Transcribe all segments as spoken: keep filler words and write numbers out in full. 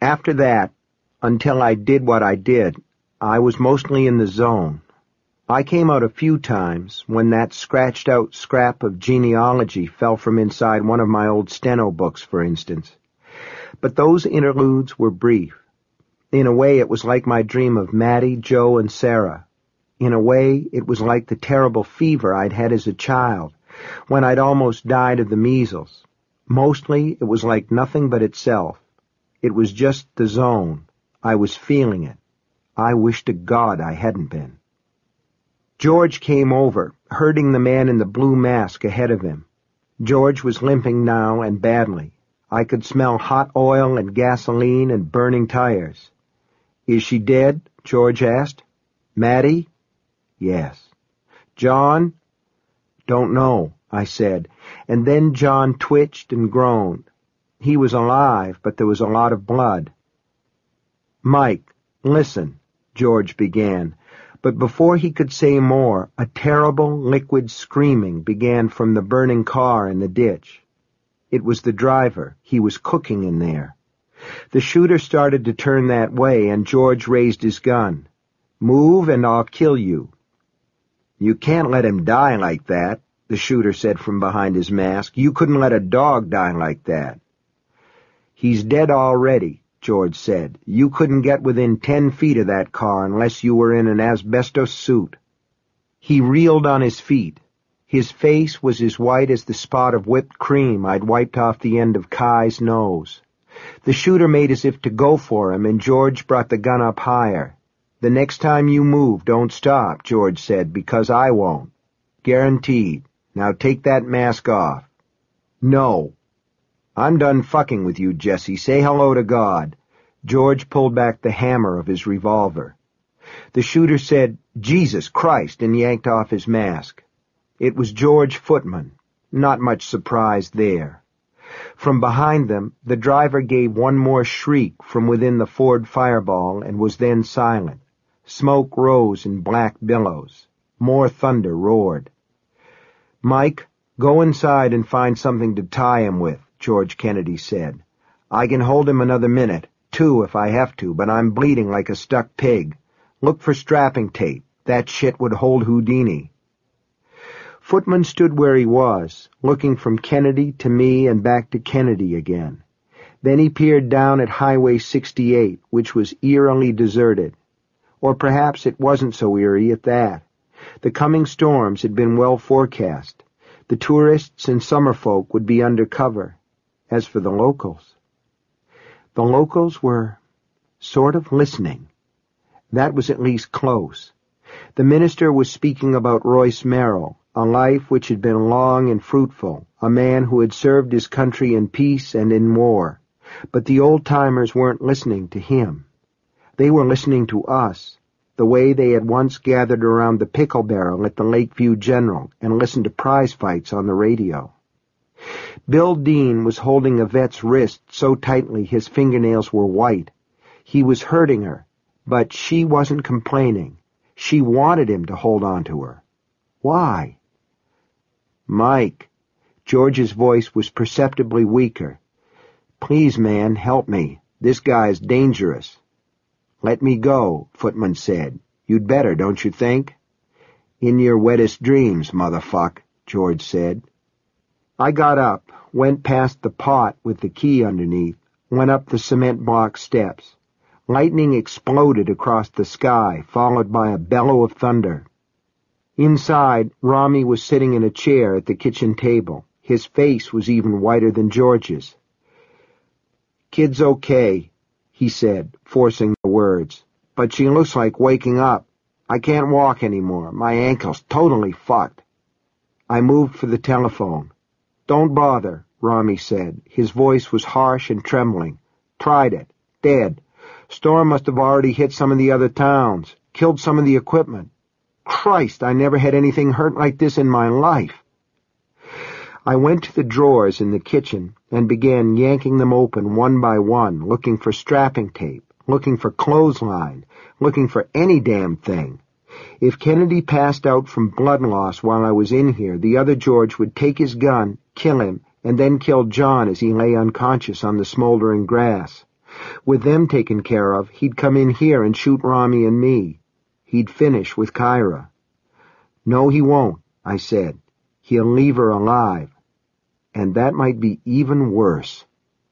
After that, until I did what I did, I was mostly in the zone. I came out a few times when that scratched-out scrap of genealogy fell from inside one of my old steno books, for instance. But those interludes were brief. In a way, it was like my dream of Maddie, Joe, and Sarah. In a way, it was like the terrible fever I'd had as a child, when I'd almost died of the measles. Mostly, it was like nothing but itself. It was just the zone. I was feeling it. I wish to God I hadn't been. George came over, herding the man in the blue mask ahead of him. George was limping now, and badly. I could smell hot oil and gasoline and burning tires. "Is she dead?" George asked. "Maddie?" "Yes." "John?" "Don't know," I said, and then John twitched and groaned. He was alive, but there was a lot of blood. "Mike, listen," George began, but before he could say more, a terrible liquid screaming began from the burning car in the ditch. It was the driver. He was cooking in there. The shooter started to turn that way, and George raised his gun. "Move, and I'll kill you." "You can't let him die like that," the shooter said from behind his mask. "You couldn't let a dog die like that." "He's dead already," George said. "You couldn't get within ten feet of that car unless you were in an asbestos suit." He reeled on his feet. His face was as white as the spot of whipped cream I'd wiped off the end of Kai's nose. The shooter made as if to go for him, and George brought the gun up higher. "The next time you move, don't stop," George said, "because I won't. Guaranteed. Now take that mask off." "No." "I'm done fucking with you, Jesse. Say hello to God." George pulled back the hammer of his revolver. The shooter said, "Jesus Christ," and yanked off his mask. It was George Footman. Not much surprise there. From behind them, the driver gave one more shriek from within the Ford Fireball and was then silent. Smoke rose in black billows. More thunder roared. "Mike, go inside and find something to tie him with," George Kennedy said. "I can hold him another minute, two if I have to, but I'm bleeding like a stuck pig. Look for strapping tape. That shit would hold Houdini." Footman stood where he was, looking from Kennedy to me and back to Kennedy again. Then he peered down at Highway sixty-eight, which was eerily deserted. Or perhaps it wasn't so eerie at that. The coming storms had been well forecast. The tourists and summer folk would be under cover. As for the locals... The locals were sort of listening. That was at least close. The minister was speaking about Royce Merrill, a life which had been long and fruitful, a man who had served his country in peace and in war. But the old-timers weren't listening to him. They were listening to us, the way they had once gathered around the pickle barrel at the Lakeview General and listened to prize fights on the radio. Bill Dean was holding Yvette's wrist so tightly his fingernails were white. He was hurting her, but she wasn't complaining. She wanted him to hold on to her. Why? "Mike." George's voice was perceptibly weaker. "Please, man, help me. This guy's dangerous." "Let me go," Footman said. "You'd better, don't you think?" "In your wettest dreams, motherfuck," George said. I got up, went past the pot with the key underneath, went up the cement block steps. Lightning exploded across the sky, followed by a bellow of thunder. Inside, Rami was sitting in a chair at the kitchen table. His face was even whiter than George's. "Kid's okay," he said, forcing the words. "But she looks like waking up. I can't walk anymore. My ankle's totally fucked." I moved for the telephone. "Don't bother," Rami said. His voice was harsh and trembling. "Tried it. Dead. Storm must have already hit some of the other towns. Killed some of the equipment. Christ, I never had anything hurt like this in my life." I went to the drawers in the kitchen and began yanking them open one by one, looking for strapping tape, looking for clothesline, looking for any damn thing. If Kennedy passed out from blood loss while I was in here, the other George would take his gun, kill him, and then kill John as he lay unconscious on the smoldering grass. With them taken care of, he'd come in here and shoot Rami and me. He'd finish with Kyra. No, he won't, I said. He'll leave her alive. And that might be even worse.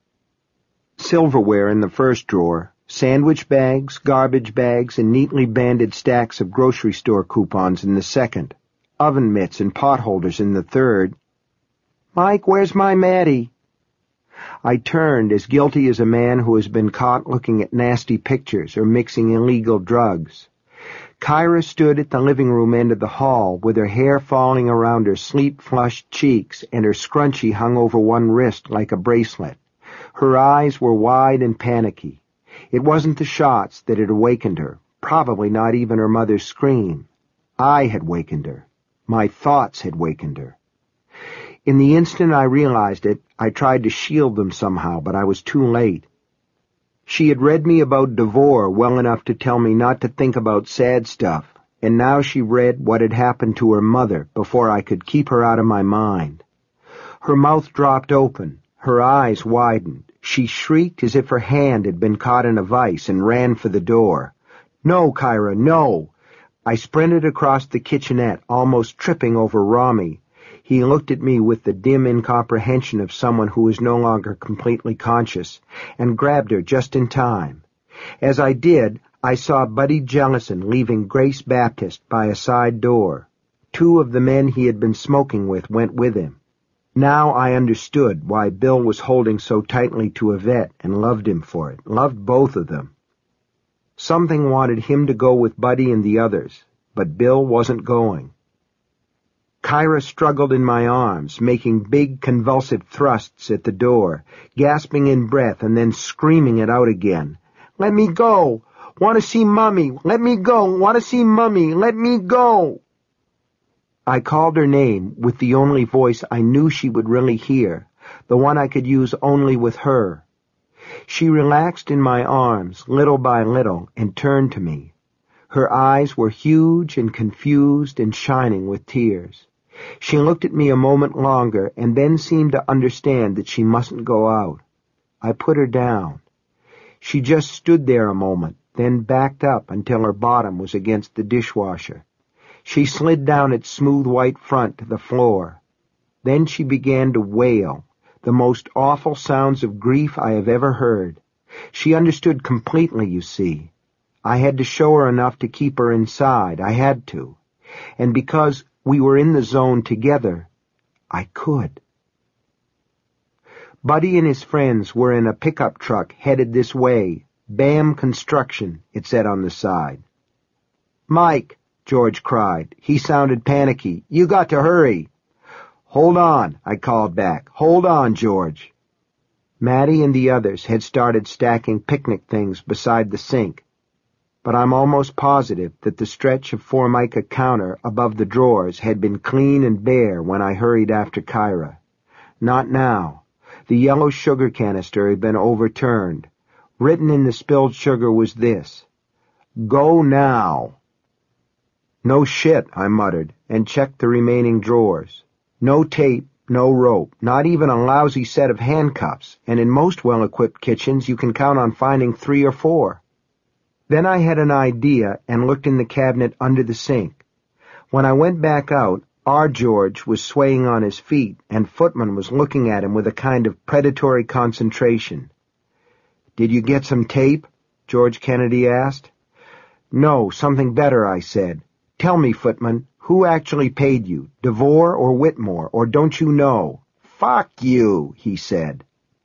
Silverware in the first drawer, sandwich bags, garbage bags, and neatly banded stacks of grocery store coupons in the second, oven mitts and potholders in the third. Mike, where's my Maddie? I turned, as guilty as a man who has been caught looking at nasty pictures or mixing illegal drugs. Kyra stood at the living room end of the hall, with her hair falling around her sleep-flushed cheeks and her scrunchie hung over one wrist like a bracelet. Her eyes were wide and panicky. It wasn't the shots that had awakened her, probably not even her mother's scream. I had wakened her. My thoughts had wakened her. In the instant I realized it, I tried to shield them somehow, but I was too late. She had read me about Devore well enough to tell me not to think about sad stuff, and now she read what had happened to her mother before I could keep her out of my mind. Her mouth dropped open, her eyes widened. She shrieked as if her hand had been caught in a vice and ran for the door. No, Kyra, no! I sprinted across the kitchenette, almost tripping over Rami. He looked at me with the dim incomprehension of someone who is no longer completely conscious, and grabbed her just in time. As I did, I saw Buddy Jellison leaving Grace Baptist by a side door. Two of the men he had been smoking with went with him. Now I understood why Bill was holding so tightly to Yvette and loved him for it, loved both of them. Something wanted him to go with Buddy and the others, but Bill wasn't going. Kyra struggled in my arms, making big convulsive thrusts at the door, gasping in breath and then screaming it out again. Let me go! Want to see Mummy! Let me go! Want to see Mummy! Let me go! I called her name with the only voice I knew she would really hear, the one I could use only with her. She relaxed in my arms, little by little, and turned to me. Her eyes were huge and confused and shining with tears. She looked at me a moment longer and then seemed to understand that she mustn't go out. I put her down. She just stood there a moment, then backed up until her bottom was against the dishwasher. She slid down its smooth white front to the floor. Then she began to wail, the most awful sounds of grief I have ever heard. She understood completely, you see. I had to show her enough to keep her inside. I had to. And because we were in the zone together, I could. Buddy and his friends were in a pickup truck headed this way. Bam Construction, it said on the side. Mike, George cried. He sounded panicky. You got to hurry. Hold on, I called back. Hold on, George. Maddie and the others had started stacking picnic things beside the sink, but I'm almost positive that the stretch of Formica counter above the drawers had been clean and bare when I hurried after Kyra. Not now. The yellow sugar canister had been overturned. Written in the spilled sugar was this: Go now. No shit, I muttered, and checked the remaining drawers. No tape, no rope, not even a lousy set of handcuffs, and in most well-equipped kitchens you can count on finding three or four. Then I had an idea and looked in the cabinet under the sink. When I went back out, our George was swaying on his feet, and Footman was looking at him with a kind of predatory concentration. Did you get some tape? George Kennedy asked. No, something better, I said. Tell me, Footman, who actually paid you, Devore or Whitmore, or don't you know? Fuck you, he said.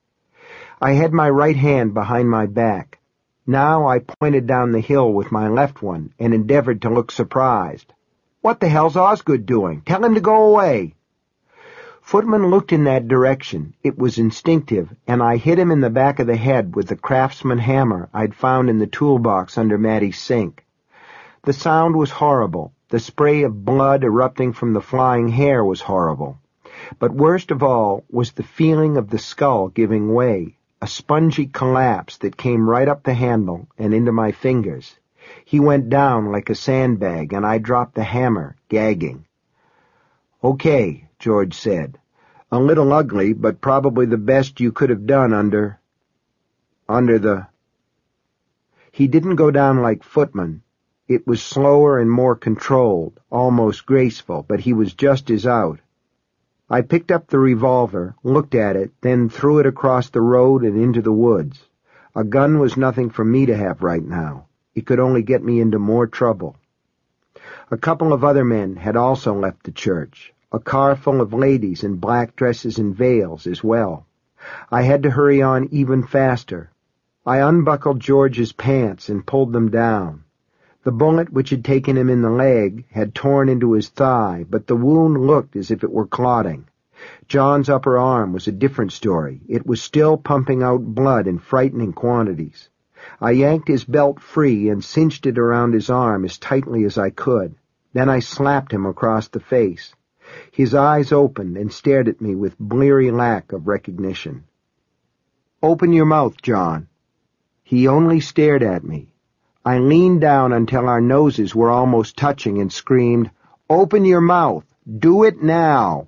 I had my right hand behind my back. Now I pointed down the hill with my left one and endeavored to look surprised. What the hell's Osgood doing? Tell him to go away. Footman looked in that direction. It was instinctive, and I hit him in the back of the head with the craftsman hammer I'd found in the toolbox under Maddie's sink. The sound was horrible. The spray of blood erupting from the flying hair was horrible. But worst of all was the feeling of the skull giving way, a spongy collapse that came right up the handle and into my fingers. He went down like a sandbag, and I dropped the hammer, gagging. Okay, George said. A little ugly, but probably the best you could have done under... under the... He didn't go down like Footman. It was slower and more controlled, almost graceful, but he was just as out. I picked up the revolver, looked at it, then threw it across the road and into the woods. A gun was nothing for me to have right now. It could only get me into more trouble. A couple of other men had also left the church, a car full of ladies in black dresses and veils as well. I had to hurry on even faster. I unbuckled George's pants and pulled them down. The bullet which had taken him in the leg had torn into his thigh, but the wound looked as if it were clotting. John's upper arm was a different story. It was still pumping out blood in frightening quantities. I yanked his belt free and cinched it around his arm as tightly as I could. Then I slapped him across the face. His eyes opened and stared at me with bleary lack of recognition. "Open your mouth, John." He only stared at me. I leaned down until our noses were almost touching and screamed, "Open your mouth! Do it now!"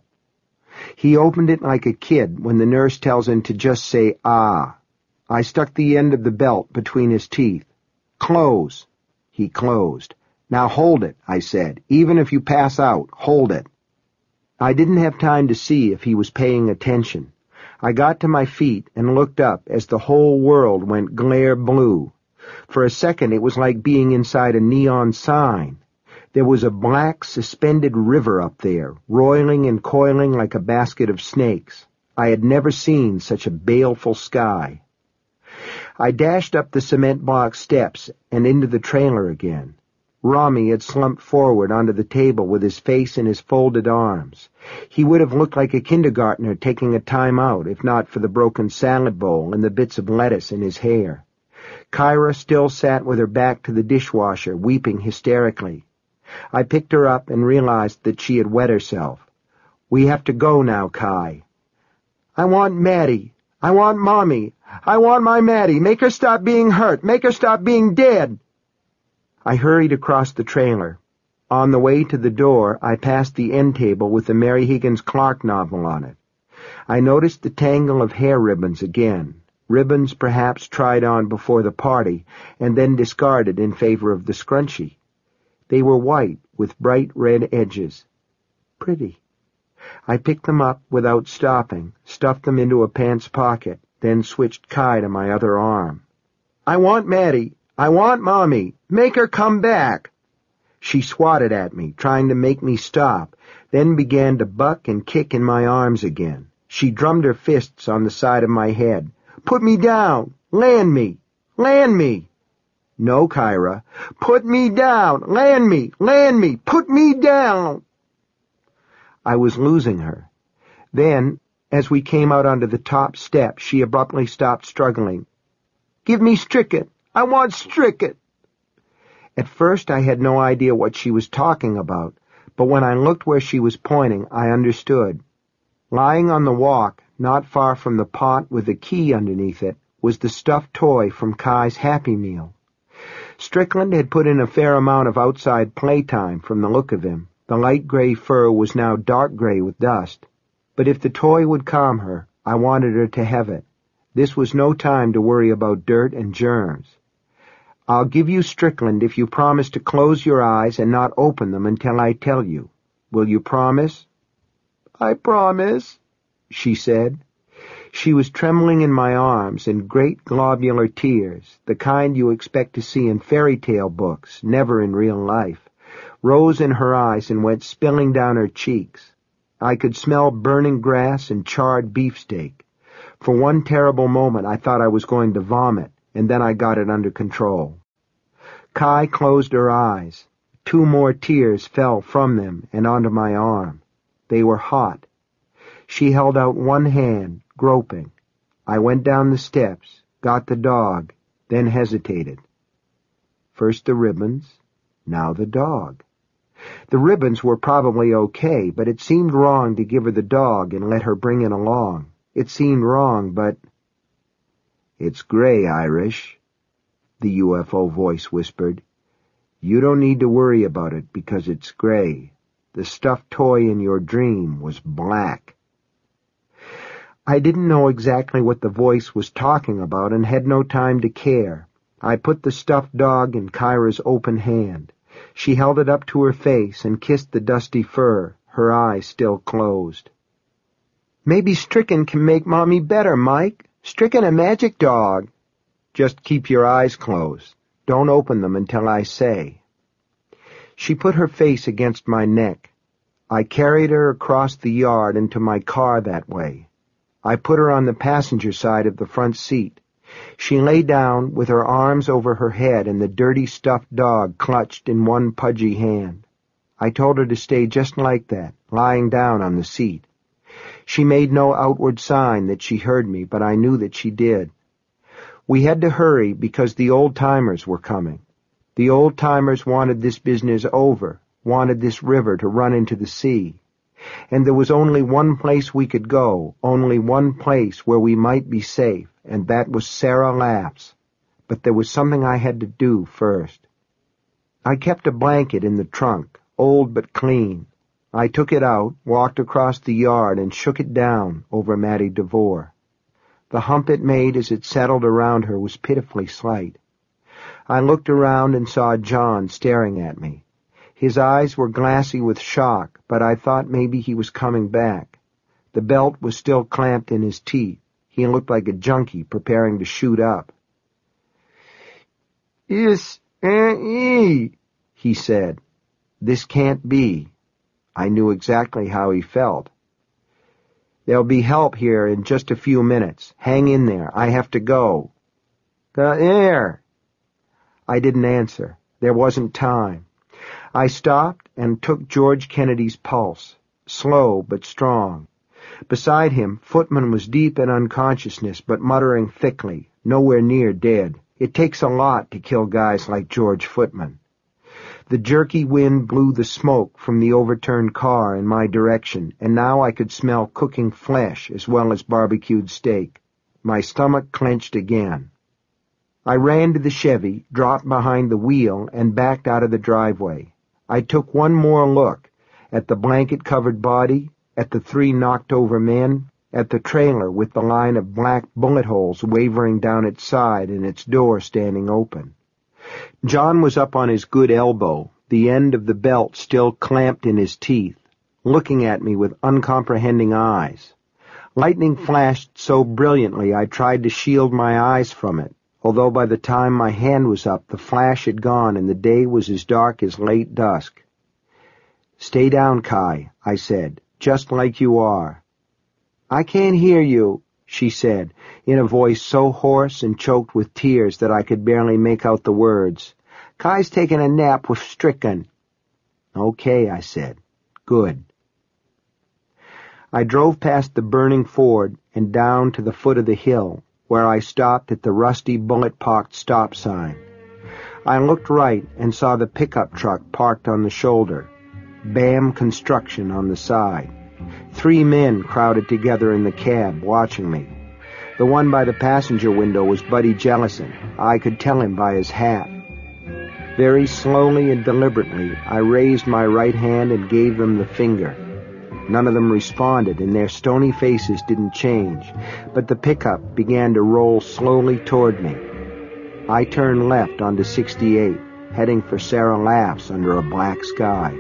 He opened it like a kid when the nurse tells him to just say, "ah." I stuck the end of the belt between his teeth. "Close." He closed. "Now hold it," I said. "Even if you pass out, hold it." I didn't have time to see if he was paying attention. I got to my feet and looked up as the whole world went glare blue. For a second it was like being inside a neon sign. There was a black, suspended river up there, roiling and coiling like a basket of snakes. I had never seen such a baleful sky. I dashed up the cement block steps and into the trailer again. Rami had slumped forward onto the table with his face in his folded arms. He would have looked like a kindergartner taking a time out if not for the broken salad bowl and the bits of lettuce in his hair. Kyra still sat with her back to the dishwasher, weeping hysterically. I picked her up and realized that she had wet herself. "We have to go now, Kai." "I want Maddie. I want Mommy. I want my Maddie. Make her stop being hurt. Make her stop being dead." I hurried across the trailer. On the way to the door, I passed the end table with the Mary Higgins Clark novel on it. I noticed the tangle of hair ribbons again. Ribbons perhaps tried on before the party and then discarded in favor of the scrunchie. They were white with bright red edges. Pretty. I picked them up without stopping, stuffed them into a pants pocket, then switched Kai to my other arm. "I want Maddie. I want Mommy. Make her come back." She swatted at me, trying to make me stop, then began to buck and kick in my arms again. She drummed her fists on the side of my head. "Put me down! Land me! Land me!" "No, Kyra. Put me down! Land me! Land me! Put me down!" I was losing her. Then, as we came out onto the top step, she abruptly stopped struggling. "Give me Strickett! I want Strickett!" At first I had no idea what she was talking about, but when I looked where she was pointing, I understood. Lying on the walk, not far from the pot with the key underneath it, was the stuffed toy from Kai's Happy Meal. Strickland had put in a fair amount of outside playtime from the look of him. The light gray fur was now dark gray with dust. But if the toy would calm her, I wanted her to have it. This was no time to worry about dirt and germs. "I'll give you Strickland if you promise to close your eyes and not open them until I tell you. Will you promise?" "I promise," she said. She was trembling in my arms in great globular tears, the kind you expect to see in fairy tale books, never in real life, rose in her eyes and went spilling down her cheeks. I could smell burning grass and charred beefsteak. For one terrible moment I thought I was going to vomit, and then I got it under control. Kai closed her eyes. Two more tears fell from them and onto my arm. They were hot. She held out one hand, groping. I went down the steps, got the dog, then hesitated. First the ribbons, now the dog. The ribbons were probably okay, but it seemed wrong to give her the dog and let her bring it along. It seemed wrong, but... "It's gray, Irish," the U F O voice whispered. "You don't need to worry about it because it's gray. The stuffed toy in your dream was black." I didn't know exactly what the voice was talking about and had no time to care. I put the stuffed dog in Kyra's open hand. She held it up to her face and kissed the dusty fur, her eyes still closed. "Maybe Stricken can make Mommy better, Mike. Stricken a magic dog." "Just keep your eyes closed. Don't open them until I say." She put her face against my neck. I carried her across the yard into my car that way. I put her on the passenger side of the front seat. She lay down with her arms over her head and the dirty stuffed dog clutched in one pudgy hand. I told her to stay just like that, lying down on the seat. She made no outward sign that she heard me, but I knew that she did. We had to hurry because the old-timers were coming. The old-timers wanted this business over, wanted this river to run into the sea. And there was only one place we could go, only one place where we might be safe, and that was Sarah Laughs. But there was something I had to do first. I kept a blanket in the trunk, old but clean. I took it out, walked across the yard, and shook it down over Mattie DeVore. The hump it made as it settled around her was pitifully slight. I looked around and saw John staring at me. His eyes were glassy with shock, but I thought maybe he was coming back. The belt was still clamped in his teeth. He looked like a junkie preparing to shoot up. "Is eh, he said. "This can't be." I knew exactly how he felt. "There'll be help here in just a few minutes. Hang in there. I have to go." "Go there." I didn't answer. There wasn't time. I stopped and took George Kennedy's pulse, slow but strong. Beside him, Footman was deep in unconsciousness but muttering thickly, nowhere near dead. It takes a lot to kill guys like George Footman. The jerky wind blew the smoke from the overturned car in my direction, and now I could smell cooking flesh as well as barbecued steak. My stomach clenched again. I ran to the Chevy, dropped behind the wheel, and backed out of the driveway. I took one more look at the blanket-covered body, at the three knocked-over men, at the trailer with the line of black bullet holes wavering down its side and its door standing open. John was up on his good elbow, the end of the belt still clamped in his teeth, looking at me with uncomprehending eyes. Lightning flashed so brilliantly I tried to shield my eyes from it, although by the time my hand was up the flash had gone and the day was as dark as late dusk. "Stay down, Kai," I said, "just like you are." "I can't hear you," she said, in a voice so hoarse and choked with tears that I could barely make out the words. "Kai's taking a nap with Stricken." "Okay," I said. "Good." I drove past the burning Ford and down to the foot of the hill, where I stopped at the rusty bullet-pocked stop sign. I looked right and saw the pickup truck parked on the shoulder, B A M Construction on the side. Three men crowded together in the cab, watching me. The one by the passenger window was Buddy Jellison. I could tell him by his hat. Very slowly and deliberately, I raised my right hand and gave them the finger. None of them responded, and their stony faces didn't change, but the pickup began to roll slowly toward me. I turned left onto sixty-eight, heading for Sarah Laughs under a black sky.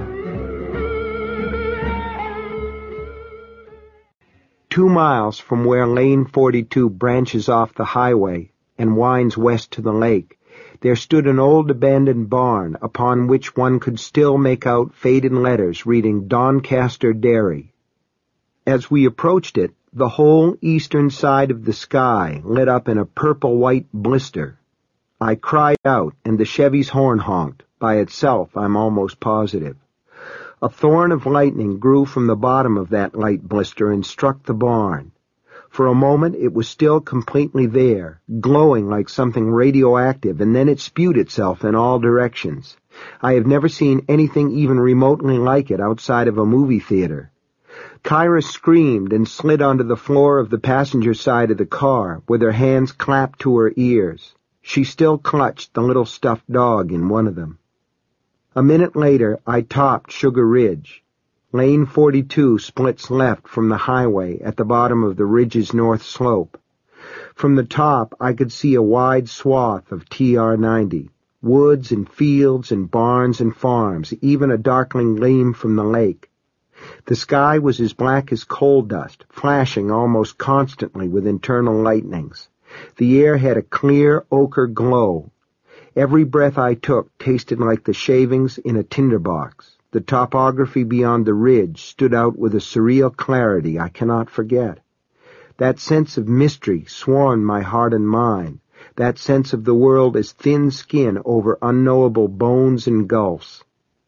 Two miles from where Lane forty-two branches off the highway and winds west to the lake, there stood an old abandoned barn upon which one could still make out faded letters reading Doncaster Dairy. As we approached it, the whole eastern side of the sky lit up in a purple-white blister. I cried out, and the Chevy's horn honked. By itself, I'm almost positive. A thorn of lightning grew from the bottom of that light blister and struck the barn. For a moment it was still completely there, glowing like something radioactive, and then it spewed itself in all directions. I have never seen anything even remotely like it outside of a movie theater. Kyra screamed and slid onto the floor of the passenger side of the car, with her hands clapped to her ears. She still clutched the little stuffed dog in one of them. A minute later, I topped Sugar Ridge. Lane forty-two splits left from the highway at the bottom of the ridge's north slope. From the top, I could see a wide swath of T R ninety, woods and fields and barns and farms, even a darkling gleam from the lake. The sky was as black as coal dust, flashing almost constantly with internal lightnings. The air had a clear ochre glow. Every breath I took tasted like the shavings in a tinderbox. The topography beyond the ridge stood out with a surreal clarity I cannot forget. That sense of mystery swarmed my heart and mind, that sense of the world as thin skin over unknowable bones and gulfs.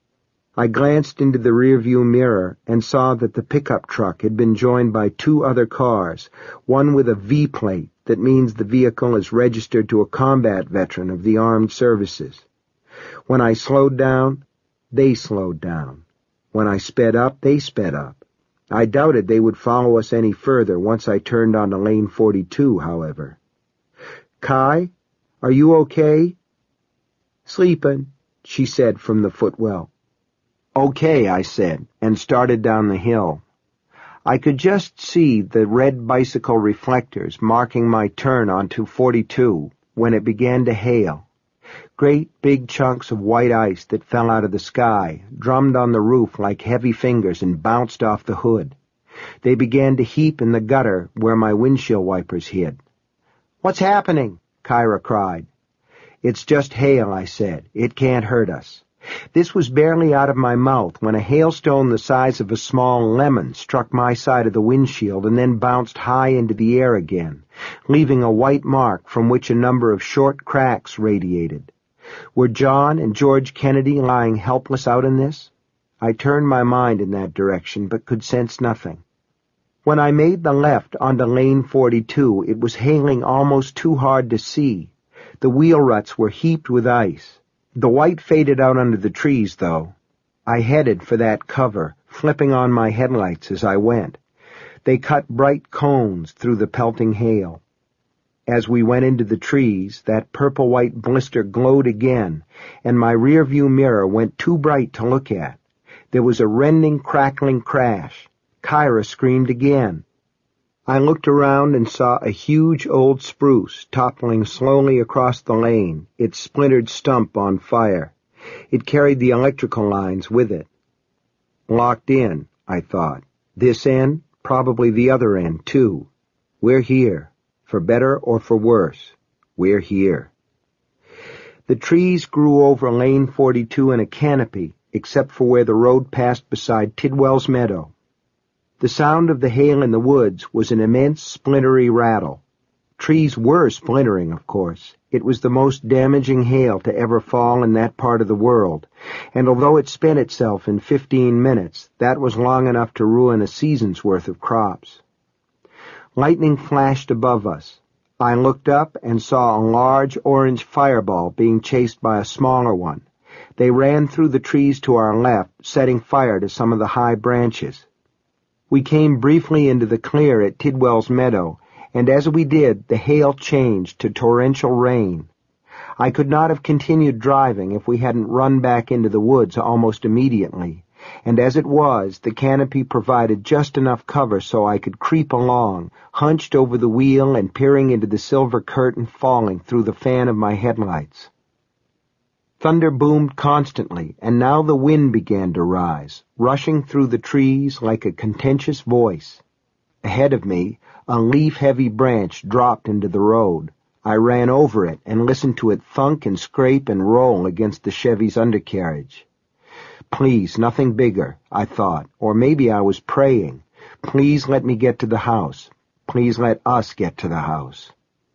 I glanced into the rearview mirror and saw that the pickup truck had been joined by two other cars, one with a V plate that means the vehicle is registered to a combat veteran of the armed services. When I slowed down, they slowed down. When I sped up, they sped up. I doubted they would follow us any further once I turned onto lane forty-two, however. "Kai, are you okay?" "Sleepin'," she said from the footwell. "Okay," I said, and started down the hill. I could just see the red bicycle reflectors marking my turn onto forty-two when it began to hail. Great big chunks of white ice that fell out of the sky drummed on the roof like heavy fingers and bounced off the hood. They began to heap in the gutter where my windshield wipers hid. "What's happening?" Kyra cried. "It's just hail," I said. "It can't hurt us." This was barely out of my mouth when a hailstone the size of a small lemon struck my side of the windshield and then bounced high into the air again, leaving a white mark from which a number of short cracks radiated. Were John and George Kennedy lying helpless out in this? I turned my mind in that direction, but could sense nothing. When I made the left onto lane forty-two, it was hailing almost too hard to see. The wheel ruts were heaped with ice. The white faded out under the trees, though. I headed for that cover, flipping on my headlights as I went. They cut bright cones through the pelting hail. As we went into the trees, that purple-white blister glowed again, and my rearview mirror went too bright to look at. There was a rending, crackling crash. Kyra screamed again. I looked around and saw a huge old spruce toppling slowly across the lane, its splintered stump on fire. It carried the electrical lines with it. Locked in, I thought. This end, probably the other end, too. We're here. For better or for worse, we're here. The trees grew over lane forty-two in a canopy, except for where the road passed beside Tidwell's meadow. The sound of the hail in the woods was an immense splintery rattle. Trees were splintering, of course. It was the most damaging hail to ever fall in that part of the world, and although it spent itself in fifteen minutes, that was long enough to ruin a season's worth of crops. Lightning flashed above us. I looked up and saw a large orange fireball being chased by a smaller one. They ran through the trees to our left, setting fire to some of the high branches. We came briefly into the clear at Tidwell's meadow, and as we did, the hail changed to torrential rain. I could not have continued driving if we hadn't run back into the woods almost immediately, and as it was, the canopy provided just enough cover so I could creep along, hunched over the wheel and peering into the silver curtain falling through the fan of my headlights. Thunder boomed constantly, and now the wind began to rise, rushing through the trees like a contentious voice. Ahead of me, a leaf-heavy branch dropped into the road. I ran over it and listened to it thunk and scrape and roll against the Chevy's undercarriage. Please, nothing bigger, I thought, or maybe I was praying. Please let me get to the house. Please let us get to the house.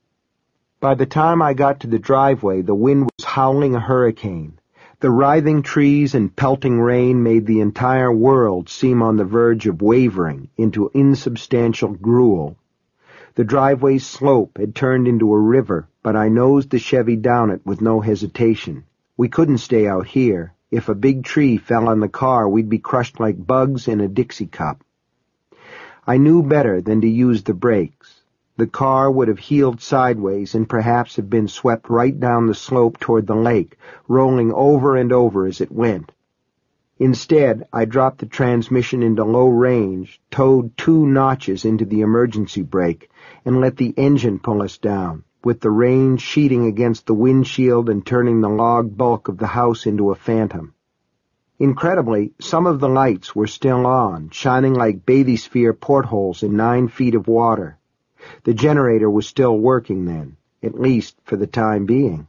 By the time I got to the driveway, the wind was howling a hurricane. The writhing trees and pelting rain made the entire world seem on the verge of wavering into insubstantial gruel. The driveway's slope had turned into a river, but I nosed the Chevy down it with no hesitation. We couldn't stay out here. If a big tree fell on the car, we'd be crushed like bugs in a Dixie cup. I knew better than to use the brakes. The car would have heeled sideways and perhaps have been swept right down the slope toward the lake, rolling over and over as it went. Instead, I dropped the transmission into low range, towed two notches into the emergency brake, and let the engine pull us down, with the rain sheeting against the windshield and turning the log bulk of the house into a phantom. Incredibly, some of the lights were still on, shining like bathysphere portholes in nine feet of water. The generator was still working then, at least for the time being.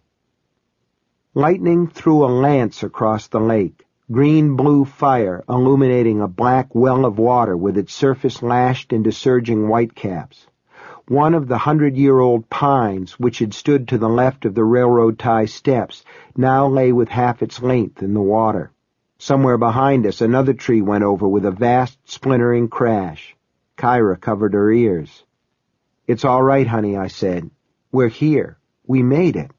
Lightning threw a lance across the lake, green-blue fire illuminating a black well of water with its surface lashed into surging whitecaps. One of the hundred-year-old pines, which had stood to the left of the railroad tie steps, now lay with half its length in the water. Somewhere behind us, another tree went over with a vast, splintering crash. Kyra covered her ears. "It's all right, honey," I said. "We're here. We made it."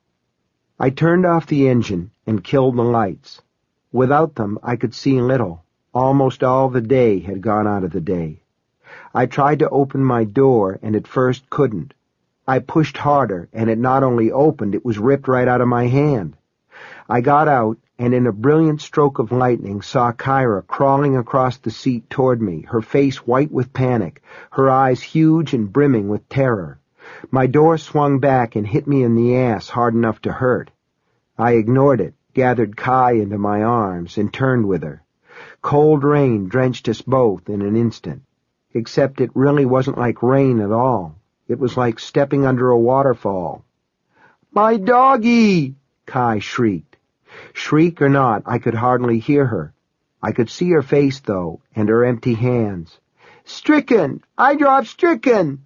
I turned off the engine and killed the lights. Without them, I could see little. Almost all the day had gone out of the day. I tried to open my door, and at first couldn't. I pushed harder, and it not only opened, it was ripped right out of my hand. I got out, and in a brilliant stroke of lightning saw Kyra crawling across the seat toward me, her face white with panic, her eyes huge and brimming with terror. My door swung back and hit me in the ass hard enough to hurt. I ignored it, gathered Kai into my arms, and turned with her. Cold rain drenched us both in an instant, except it really wasn't like rain at all. It was like stepping under a waterfall. "My doggie!" Kai shrieked. Shriek or not, I could hardly hear her. I could see her face, though, and her empty hands. "Stricken! I dropped Stricken!"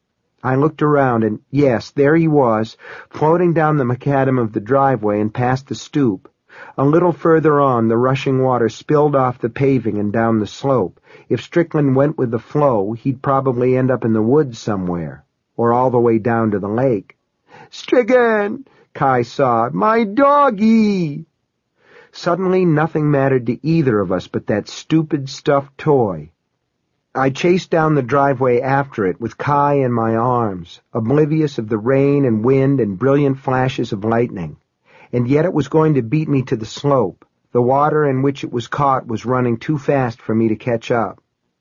I looked around, and yes, there he was, floating down the macadam of the driveway and past the stoop. A little further on, the rushing water spilled off the paving and down the slope. If Strickland went with the flow, he'd probably end up in the woods somewhere, or all the way down to the lake. "Stricken!" Kai sobbed. "My doggie!" Suddenly nothing mattered to either of us but that stupid stuffed toy. I chased down the driveway after it with Kai in my arms, oblivious of the rain and wind and brilliant flashes of lightning. And yet it was going to beat me to the slope. The water in which it was caught was running too fast for me to catch up.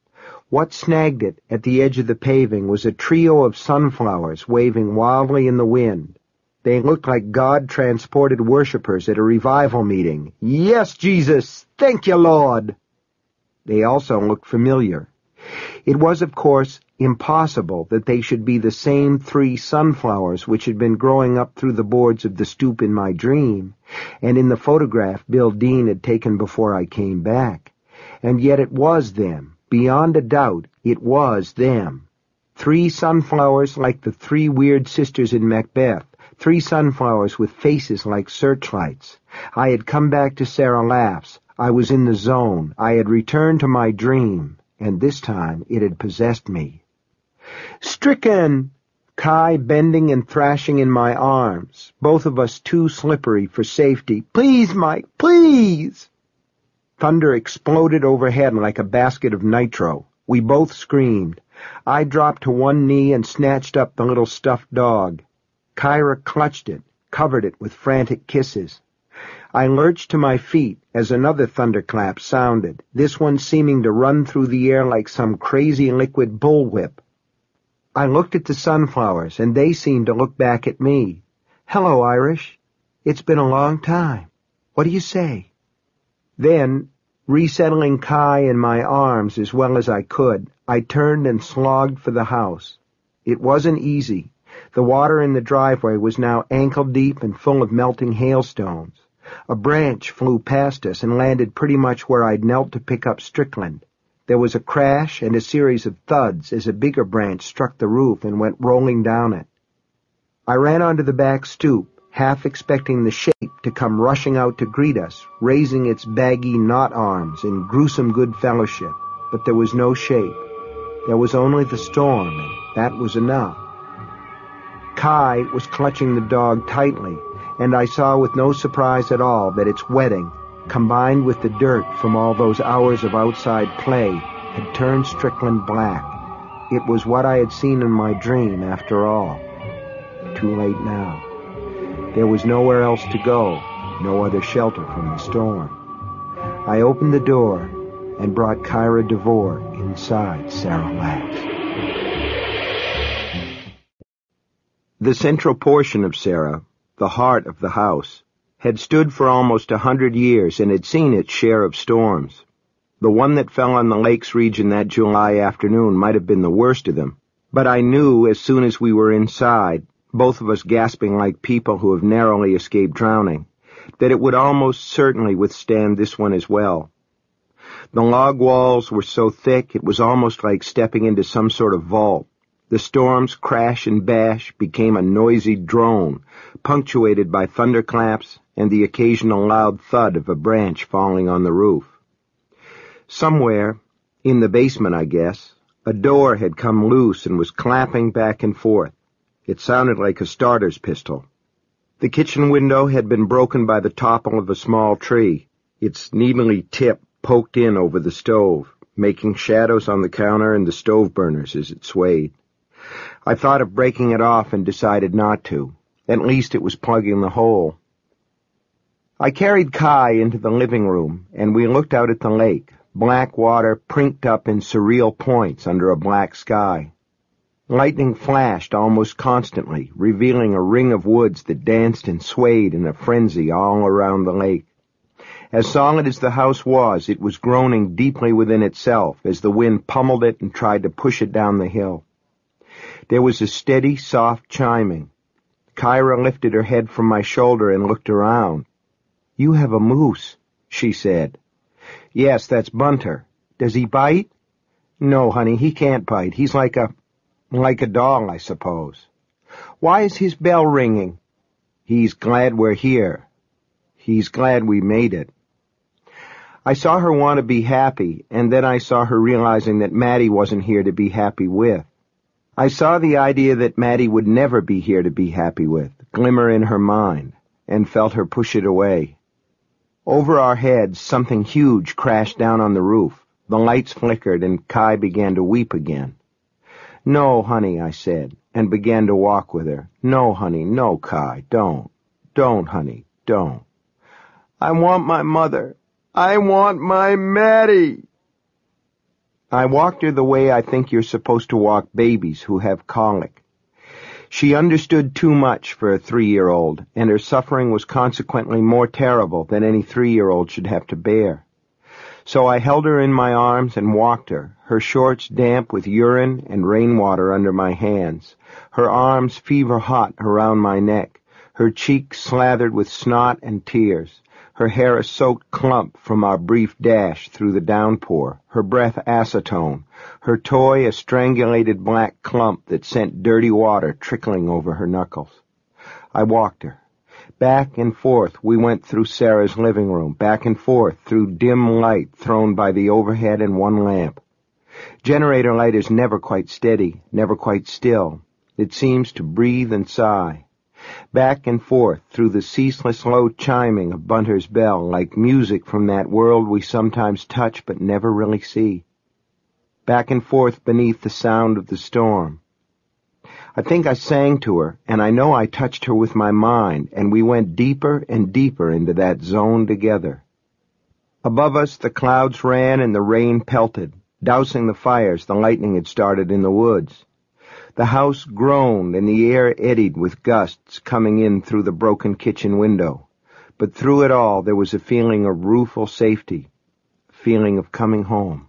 What snagged it at the edge of the paving was a trio of sunflowers waving wildly in the wind. They looked like God-transported worshippers at a revival meeting. "Yes, Jesus! Thank you, Lord!" They also looked familiar. It was, of course, impossible that they should be the same three sunflowers which had been growing up through the boards of the stoop in my dream, and in the photograph Bill Dean had taken before I came back. And yet it was them. Beyond a doubt, it was them. Three sunflowers like the three weird sisters in Macbeth. Three sunflowers with faces like searchlights. I had come back to Sarah Laughs. I was in the zone. I had returned to my dream. And this time it had possessed me. "Stricken!" Kai bending and thrashing in my arms, both of us too slippery for safety. "Please, Mike, please!" Thunder exploded overhead like a basket of nitro. We both screamed. I dropped to one knee and snatched up the little stuffed dog. Kyra clutched it, covered it with frantic kisses. I lurched to my feet as another thunderclap sounded, this one seeming to run through the air like some crazy liquid bullwhip. I looked at the sunflowers, and they seemed to look back at me. "Hello, Irish. It's been a long time. What do you say?" Then, resettling Kai in my arms as well as I could, I turned and slogged for the house. It wasn't easy. The water in the driveway was now ankle-deep and full of melting hailstones. A branch flew past us and landed pretty much where I'd knelt to pick up Strickland. There was a crash and a series of thuds as a bigger branch struck the roof and went rolling down it. I ran onto the back stoop, half expecting the shape to come rushing out to greet us, raising its baggy knot arms in gruesome good fellowship, but there was no shape. There was only the storm, and that was enough. Kai was clutching the dog tightly, and I saw with no surprise at all that its wetting, combined with the dirt from all those hours of outside play, had turned Strickland black. It was what I had seen in my dream, after all. Too late now. There was nowhere else to go, no other shelter from the storm. I opened the door and brought Kyra DeVore inside Sarah Lax. The central portion of Sarah, the heart of the house, had stood for almost a hundred years and had seen its share of storms. The one that fell on the lakes region that July afternoon might have been the worst of them, but I knew as soon as we were inside, both of us gasping like people who have narrowly escaped drowning, that it would almost certainly withstand this one as well. The log walls were so thick it was almost like stepping into some sort of vault. The storm's crash and bash became a noisy drone, punctuated by thunderclaps and the occasional loud thud of a branch falling on the roof. Somewhere, in the basement I guess, a door had come loose and was clapping back and forth. It sounded like a starter's pistol. The kitchen window had been broken by the topple of a small tree, its needly tip poked in over the stove, making shadows on the counter and the stove burners as it swayed. I thought of breaking it off and decided not to. At least it was plugging the hole. I carried Kai into the living room, and we looked out at the lake, black water prinked up in surreal points under a black sky. Lightning flashed almost constantly, revealing a ring of woods that danced and swayed in a frenzy all around the lake. As solid as the house was, it was groaning deeply within itself as the wind pummeled it and tried to push it down the hill. There was a steady, soft chiming. Kyra lifted her head from my shoulder and looked around. "You have a moose," she said. "Yes, that's Bunter. Does he bite?" "No, honey, he can't bite. He's like a... like a dog, I suppose." "Why is his bell ringing?" "He's glad we're here. He's glad we made it." I saw her want to be happy, and then I saw her realizing that Maddie wasn't here to be happy with. I saw the idea that Maddie would never be here to be happy with glimmer in her mind, and felt her push it away. Over our heads, something huge crashed down on the roof. The lights flickered, and Kai began to weep again. "No, honey," I said, and began to walk with her. "No, honey, no, Kai, don't. Don't, honey, don't. I want my mother. I want my Maddie." I walked her the way I think you're supposed to walk babies who have colic. She understood too much for a three-year-old, and her suffering was consequently more terrible than any three-year-old should have to bear. So I held her in my arms and walked her, her shorts damp with urine and rainwater under my hands, her arms fever-hot around my neck, her cheeks slathered with snot and tears, her hair a soaked clump from our brief dash through the downpour, her breath acetone, her toy a strangulated black clump that sent dirty water trickling over her knuckles. I walked her. Back and forth we went through Sarah's living room, back and forth through dim light thrown by the overhead and one lamp. Generator light is never quite steady, never quite still. It seems to breathe and sigh. Back and forth through the ceaseless low chiming of Bunter's bell, like music from that world we sometimes touch but never really see. Back and forth beneath the sound of the storm. I think I sang to her, and I know I touched her with my mind, and we went deeper and deeper into that zone together. Above us the clouds ran and the rain pelted, dousing the fires the lightning had started in the woods. The house groaned and the air eddied with gusts coming in through the broken kitchen window. But through it all there was a feeling of rueful safety, a feeling of coming home.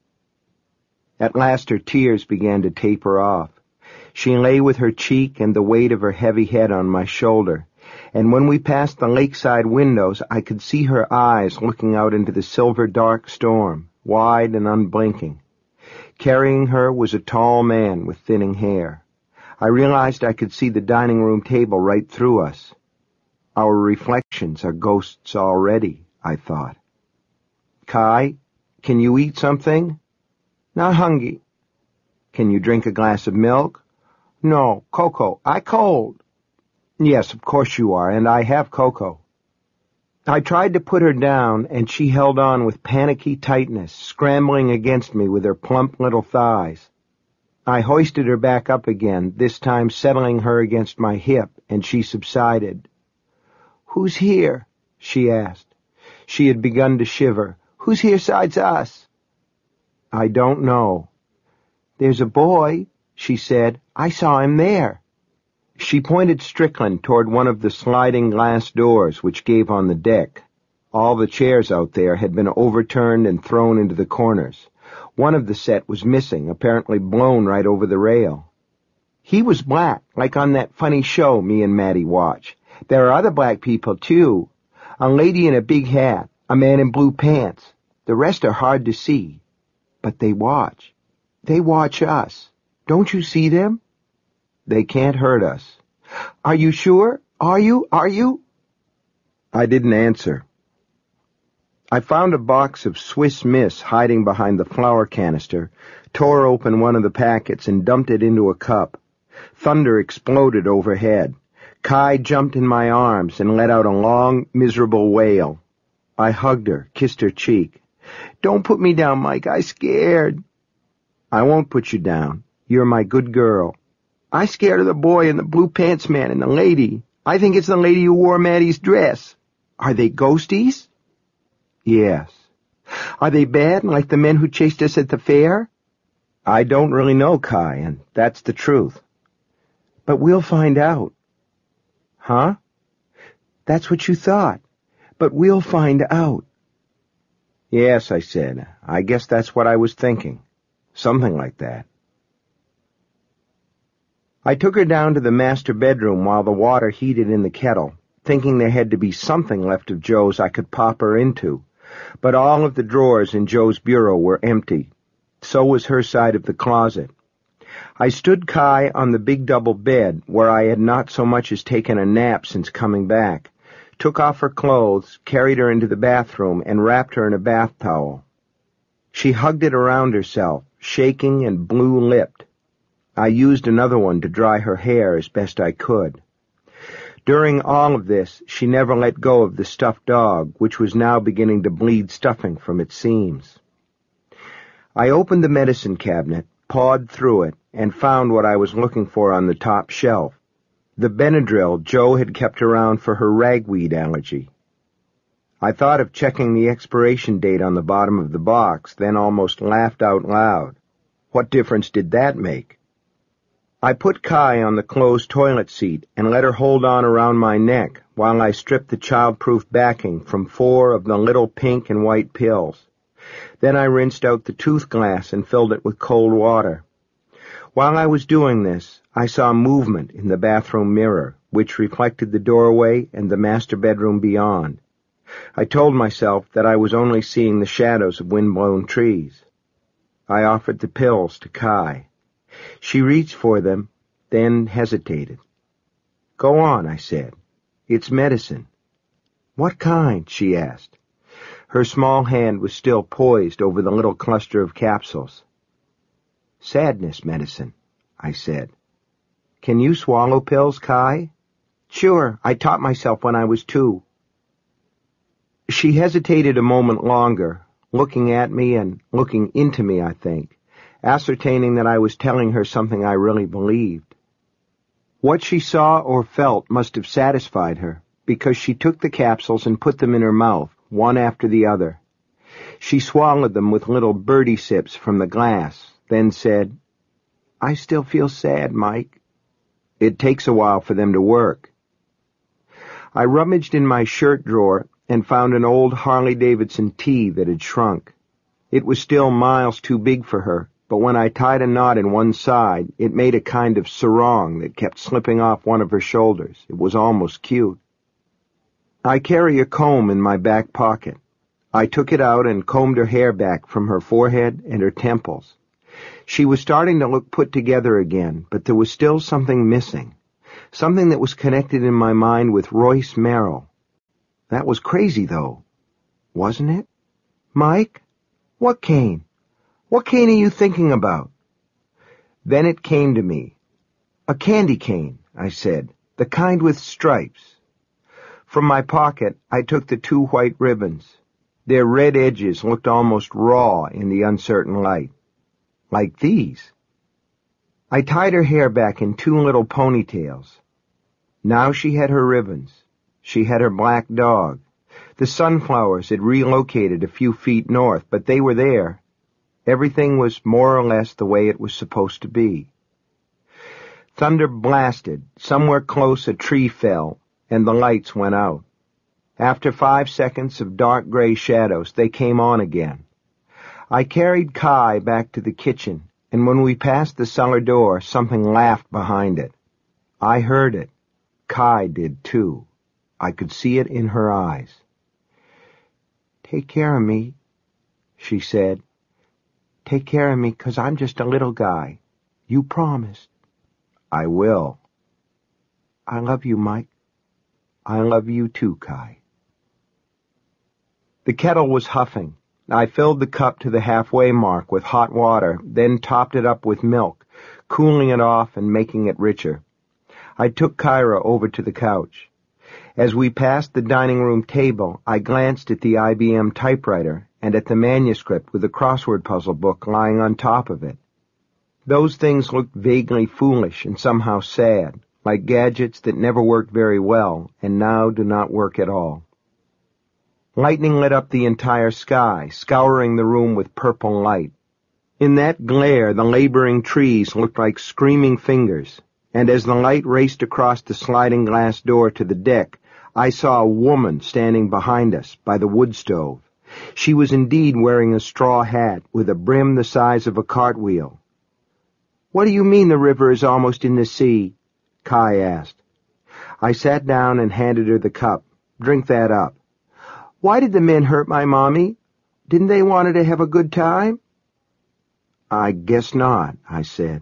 At last her tears began to taper off. She lay with her cheek and the weight of her heavy head on my shoulder, and when we passed the lakeside windows I could see her eyes looking out into the silver-dark storm, wide and unblinking. Carrying her was a tall man with thinning hair. I realized I could see the dining room table right through us. Our reflections are ghosts already, I thought. "Kai, can you eat something?" "Not hungry." "Can you drink a glass of milk?" "No, cocoa. I cold." "Yes, of course you are, and I have cocoa." I tried to put her down, and she held on with panicky tightness, scrambling against me with her plump little thighs. I hoisted her back up again, this time settling her against my hip, and she subsided. "Who's here?" she asked. She had begun to shiver. Who's here sides us?" "I don't know." "There's a boy," she said. "I saw him there." She pointed Strickland toward one of the sliding glass doors which gave on the deck. All the chairs out there had been overturned and thrown into the corners. One of the set was missing, apparently blown right over the rail. "He was black, like on that funny show me and Maddie watch. There are other black people, too. A lady in a big hat, a man in blue pants. The rest are hard to see. But they watch. They watch us. Don't you see them? They can't hurt us." "Are you sure? Are you? Are you?" I didn't answer. I found a box of Swiss Miss hiding behind the flour canister, tore open one of the packets and dumped it into a cup. Thunder exploded overhead. Kai jumped in my arms and let out a long, miserable wail. I hugged her, kissed her cheek. "Don't put me down, Mike. I'm scared." "I won't put you down. You're my good girl." "I'm scared of the boy and the blue pants man and the lady. I think it's the lady who wore Maddie's dress. Are they ghosties?" "Yes." "Are they bad, like the men who chased us at the fair?" "I don't really know, Kai, and that's the truth." "But we'll find out." "Huh?" "That's what you thought. But we'll find out." "Yes," I said. "I guess that's what I was thinking. Something like that." I took her down to the master bedroom while the water heated in the kettle, thinking there had to be something left of Joe's I could pop her into. But all of the drawers in Joe's bureau were empty. So was her side of the closet. I stood Kai on the big double bed, where I had not so much as taken a nap since coming back, took off her clothes, carried her into the bathroom, and wrapped her in a bath towel. She hugged it around herself, shaking and blue-lipped. I used another one to dry her hair as best I could. During all of this, she never let go of the stuffed dog, which was now beginning to bleed stuffing from its seams. I opened the medicine cabinet, pawed through it, and found what I was looking for on the top shelf. The Benadryl Joe had kept around for her ragweed allergy. I thought of checking the expiration date on the bottom of the box, then almost laughed out loud. What difference did that make? I put Kai on the closed toilet seat and let her hold on around my neck while I stripped the child-proof backing from four of the little pink and white pills. Then I rinsed out the tooth glass and filled it with cold water. While I was doing this, I saw movement in the bathroom mirror, which reflected the doorway and the master bedroom beyond. I told myself that I was only seeing the shadows of wind-blown trees. I offered the pills to Kai. She reached for them, then hesitated. "Go on," I said. "It's medicine." "What kind?" she asked. Her small hand was still poised over the little cluster of capsules. "Sadness medicine," I said. "Can you swallow pills, Kai?" "Sure, I taught myself when I was two." She hesitated a moment longer, looking at me and looking into me, I think, ascertaining that I was telling her something I really believed. What she saw or felt must have satisfied her, because she took the capsules and put them in her mouth, one after the other. She swallowed them with little birdie sips from the glass, then said, "I still feel sad, Mike." "It takes a while for them to work." I rummaged in my shirt drawer and found an old Harley-Davidson tee that had shrunk. It was still miles too big for her, but when I tied a knot in one side, it made a kind of sarong that kept slipping off one of her shoulders. It was almost cute. I carry a comb in my back pocket. I took it out and combed her hair back from her forehead and her temples. She was starting to look put together again, but there was still something missing, something that was connected in my mind with Royce Merrill. That was crazy, though, wasn't it? "Mike? What cane? What cane are you thinking about?" Then it came to me. "A candy cane," I said, "the kind with stripes." From my pocket, I took the two white ribbons. Their red edges looked almost raw in the uncertain light. Like these. I tied her hair back in two little ponytails. Now she had her ribbons. She had her black dog. The sunflowers had relocated a few feet north, but they were there. Everything was more or less the way it was supposed to be. Thunder blasted. Somewhere close a tree fell, and the lights went out. After five seconds of dark gray shadows, they came on again. I carried Kai back to the kitchen, and when we passed the cellar door, something laughed behind it. I heard it. Kai did too. I could see it in her eyes. "Take care of me," she said. "Take care of me, 'cause I'm just a little guy. You promised." "I will." "I love you, Mike." "I love you too, Kai." The kettle was huffing. I filled the cup to the halfway mark with hot water, then topped it up with milk, cooling it off and making it richer. I took Kyra over to the couch. As we passed the dining room table, I glanced at the I B M typewriter and at the manuscript with the crossword puzzle book lying on top of it. Those things looked vaguely foolish and somehow sad, like gadgets that never worked very well and now do not work at all. Lightning lit up the entire sky, scouring the room with purple light. In that glare, the laboring trees looked like screaming fingers, and as the light raced across the sliding glass door to the deck, I saw a woman standing behind us by the wood stove. She was indeed wearing a straw hat with a brim the size of a cartwheel. "What do you mean the river is almost in the sea?" Kai asked. I sat down and handed her the cup. "Drink that up." "Why did the men hurt my mommy? Didn't they want her to have a good time?" "I guess not," I said.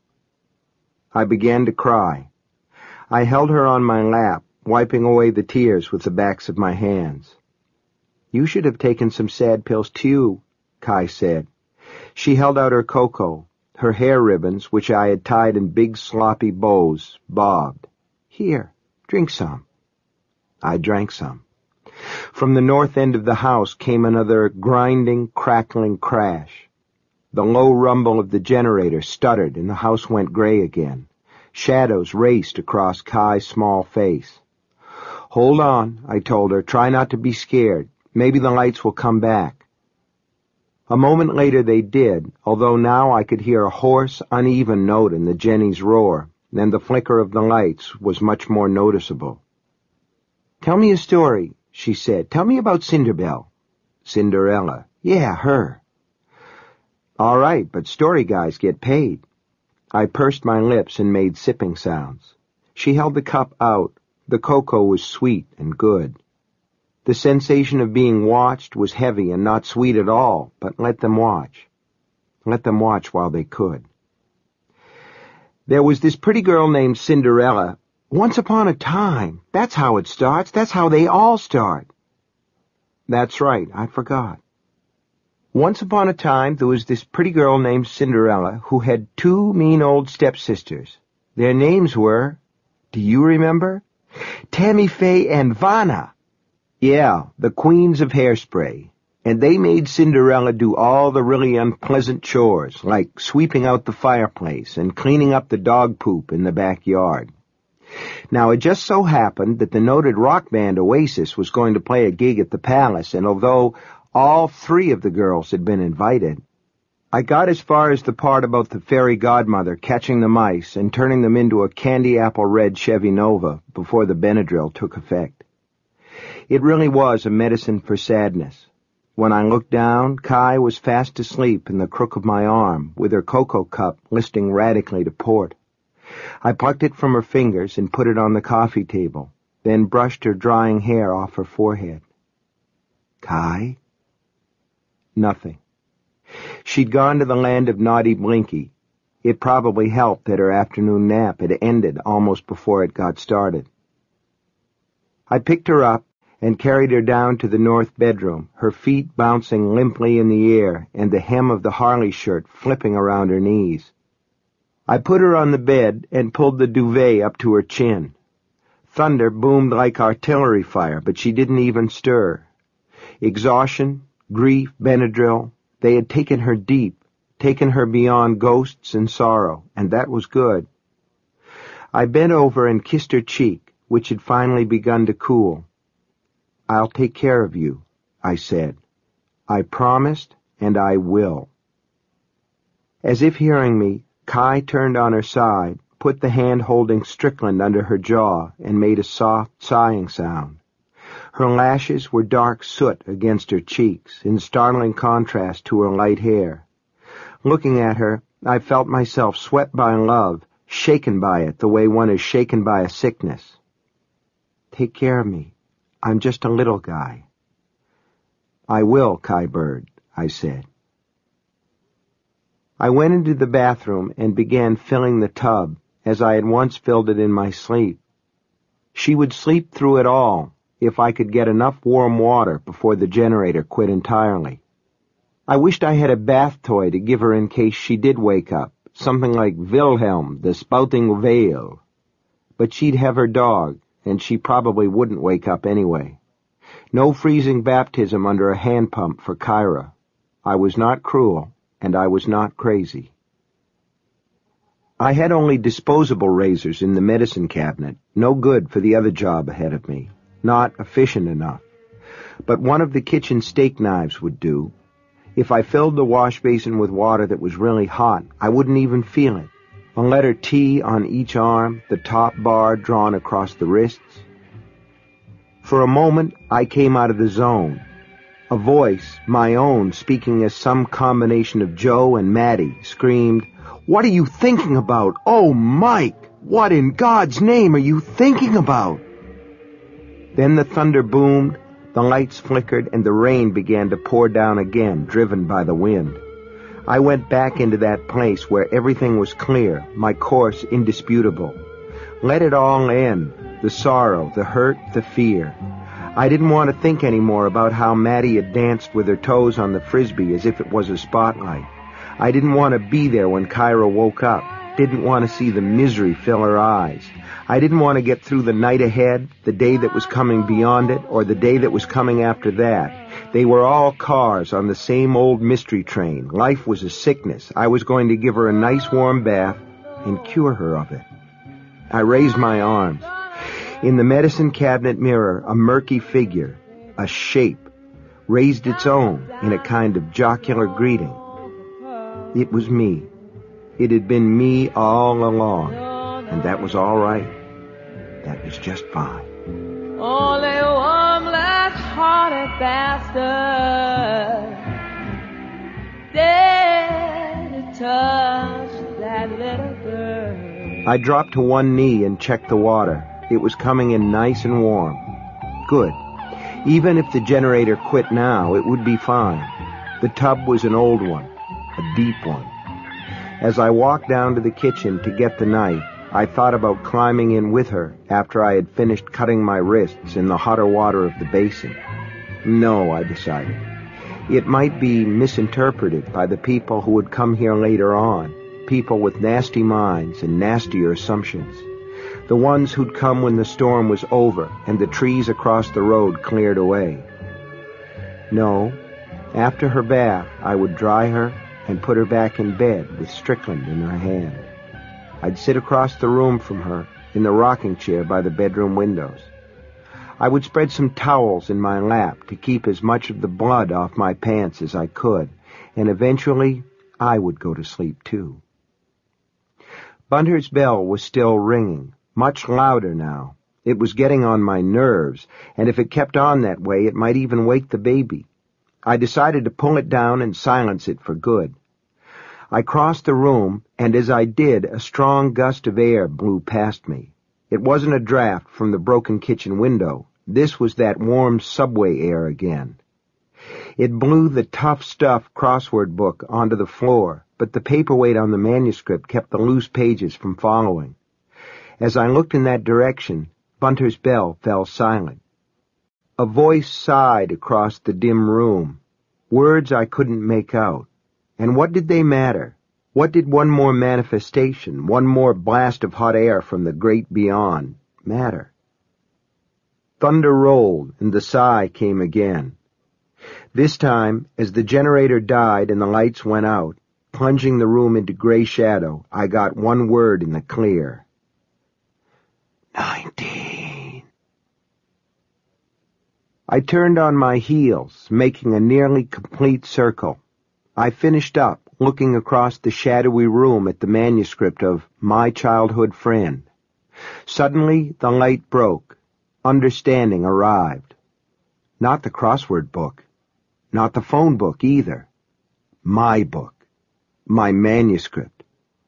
I began to cry. I held her on my lap, wiping away the tears with the backs of my hands. "You should have taken some sad pills too," Kai said. She held out her cocoa. Her hair ribbons, which I had tied in big sloppy bows, bobbed. "Here, drink some." I drank some. From the north end of the house came another grinding, crackling crash. The low rumble of the generator stuttered, and the house went gray again. Shadows raced across Kai's small face. "Hold on," I told her. "Try not to be scared. Maybe the lights will come back." A moment later they did, although now I could hear a hoarse, uneven note in the Jenny's roar, and the flicker of the lights was much more noticeable. "Tell me a story," she said. "Tell me about Cinderbell." "Cinderella." "Yeah, her." "All right, but story guys get paid." I pursed my lips and made sipping sounds. She held the cup out. The cocoa was sweet and good. The sensation of being watched was heavy and not sweet at all, but let them watch. Let them watch while they could. "There was this pretty girl named Cinderella. Once upon a time. That's how it starts. That's how they all start." "That's right. I forgot." "Once upon a time, there was this pretty girl named Cinderella who had two mean old stepsisters. Their names were, do you remember? Tammy Faye and Vanna. Yeah, the queens of hairspray. And they made Cinderella do all the really unpleasant chores, like sweeping out the fireplace and cleaning up the dog poop in the backyard. Now, it just so happened that the noted rock band Oasis was going to play a gig at the Palace, and although all three of the girls had been invited, I got as far as the part about the fairy godmother catching the mice and turning them into a candy-apple-red Chevy Nova before the Benadryl took effect. It really was a medicine for sadness. When I looked down, Kai was fast asleep in the crook of my arm, with her cocoa cup listing radically to port. I plucked it from her fingers and put it on the coffee table, then brushed her drying hair off her forehead. "Kai?" Nothing. She'd gone to the land of Naughty Blinky. It probably helped that her afternoon nap had ended almost before it got started. I picked her up and carried her down to the north bedroom, her feet bouncing limply in the air and the hem of the Harley shirt flipping around her knees. I put her on the bed and pulled the duvet up to her chin. Thunder boomed like artillery fire, but she didn't even stir. Exhaustion, grief, Benadryl, they had taken her deep, taken her beyond ghosts and sorrow, and that was good. I bent over and kissed her cheek, which had finally begun to cool. I'll take care of you, I said. I promised, and I will. As if hearing me, Kai turned on her side, put the hand holding Strickland under her jaw, and made a soft, sighing sound. Her lashes were dark soot against her cheeks, in startling contrast to her light hair. Looking at her, I felt myself swept by love, shaken by it the way one is shaken by a sickness. Take care of me. I'm just a little guy. I will, Kai Bird, I said. I went into the bathroom and began filling the tub, as I had once filled it in my sleep. She would sleep through it all, if I could get enough warm water before the generator quit entirely. I wished I had a bath toy to give her in case she did wake up, something like Wilhelm, the Spouting Whale. But she'd have her dog, and she probably wouldn't wake up anyway. No freezing baptism under a hand pump for Kyra. I was not cruel, and I was not crazy. I had only disposable razors in the medicine cabinet, no good for the other job ahead of me, not efficient enough. But one of the kitchen steak knives would do. If I filled the wash basin with water that was really hot, I wouldn't even feel it. A letter T on each arm, the top bar drawn across the wrists. For a moment, I came out of the zone. A voice, my own, speaking as some combination of Joe and Maddie, screamed, "What are you thinking about? Oh, Mike! What in God's name are you thinking about?" Then the thunder boomed, the lights flickered, and the rain began to pour down again, driven by the wind. I went back into that place where everything was clear, my course indisputable. Let it all end, the sorrow, the hurt, the fear. I didn't want to think any more about how Maddie had danced with her toes on the frisbee as if it was a spotlight. I didn't want to be there when Kyra woke up, didn't want to see the misery fill her eyes. I didn't want to get through the night ahead, the day that was coming beyond it, or the day that was coming after that. They were all cars on the same old mystery train. Life was a sickness. I was going to give her a nice warm bath and cure her of it. I raised my arms. In the medicine cabinet mirror, a murky figure, a shape, raised its own in a kind of jocular greeting. It was me. It had been me all along, and that was all right. That was just fine. Only one last-hearted bastard dared to touch that little girl. I dropped to one knee and checked the water. It was coming in nice and warm. Good. Even if the generator quit now, it would be fine. The tub was an old one, a deep one. As I walked down to the kitchen to get the knife, I thought about climbing in with her after I had finished cutting my wrists in the hotter water of the basin. No, I decided. It might be misinterpreted by the people who would come here later on, people with nasty minds and nastier assumptions. The ones who'd come when the storm was over and the trees across the road cleared away. No, after her bath, I would dry her and put her back in bed with Strickland in her hand. I'd sit across the room from her, in the rocking chair by the bedroom windows. I would spread some towels in my lap to keep as much of the blood off my pants as I could, and eventually I would go to sleep too. Bunter's bell was still ringing, much louder now. It was getting on my nerves, and if it kept on that way, it might even wake the baby. I decided to pull it down and silence it for good. I crossed the room, and as I did, a strong gust of air blew past me. It wasn't a draft from the broken kitchen window. This was that warm subway air again. It blew the tough stuff crossword book onto the floor, but the paperweight on the manuscript kept the loose pages from following. As I looked in that direction, Bunter's bell fell silent. A voice sighed across the dim room, words I couldn't make out. And what did they matter? What did one more manifestation, one more blast of hot air from the great beyond, matter? Thunder rolled, and the sigh came again. This time, as the generator died and the lights went out, plunging the room into gray shadow, I got one word in the clear. Nineteen. I turned on my heels, making a nearly complete circle. I finished up, looking across the shadowy room at the manuscript of My Childhood Friend. Suddenly, the light broke. Understanding arrived. Not the crossword book. Not the phone book, either. My book. My manuscript.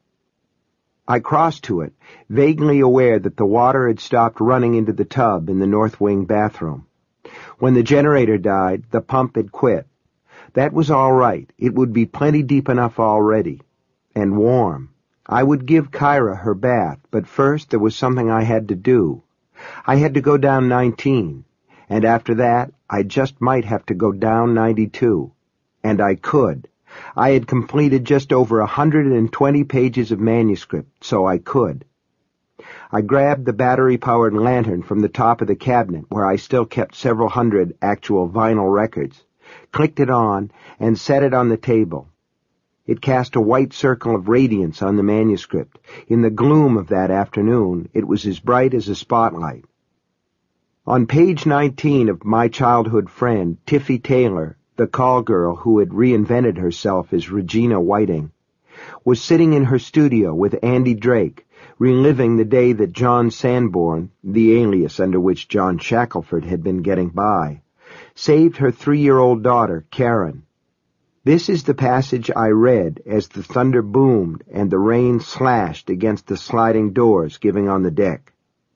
I crossed to it, vaguely aware that the water had stopped running into the tub in the north wing bathroom. When the generator died, the pump had quit. That was all right. It would be plenty deep enough already. And warm. I would give Kyra her bath, but first there was something I had to do. I had to go down nineteen, and after that I just might have to go down ninety-two. And I could. I had completed just over a hundred and twenty pages of manuscript, so I could. I grabbed the battery-powered lantern from the top of the cabinet, where I still kept several hundred actual vinyl records, clicked it on, and set it on the table. It cast a white circle of radiance on the manuscript. In the gloom of that afternoon, it was as bright as a spotlight. On page nineteen of My Childhood Friend, Tiffy Taylor, the call girl who had reinvented herself as Regina Whiting, was sitting in her studio with Andy Drake, reliving the day that John Sanborn, the alias under which John Shackelford had been getting by, saved her three-year-old daughter, Karen. This is the passage I read as the thunder boomed and the rain slashed against the sliding doors giving on the deck.